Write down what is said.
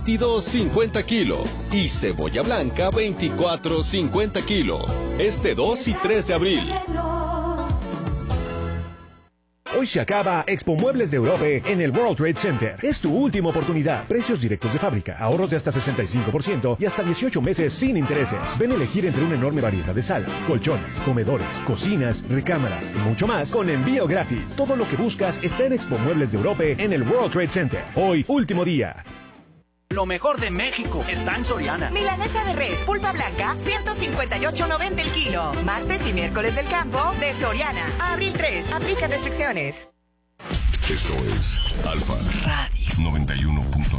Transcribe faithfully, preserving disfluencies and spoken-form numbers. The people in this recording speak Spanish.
veintidós cincuenta kilo y cebolla blanca veinticuatro cincuenta kilo. Este dos y tres de abril. Hoy se acaba Expo Muebles de Europa en el World Trade Center. Es tu última oportunidad. Precios directos de fábrica, ahorros de hasta sesenta y cinco por ciento y hasta dieciocho meses sin intereses. Ven a elegir entre una enorme variedad de salas, colchones, comedores, cocinas, recámaras y mucho más con envío gratis. Todo lo que buscas está en Expo Muebles de Europa en el World Trade Center. Hoy, último día. Lo mejor de México está en Soriana. Milanesa de res, pulpa blanca, ciento cincuenta y ocho noventa el kilo. Martes y miércoles del campo de Soriana. Abril tres, aplica restricciones. Esto es Alfa Radio noventa y uno punto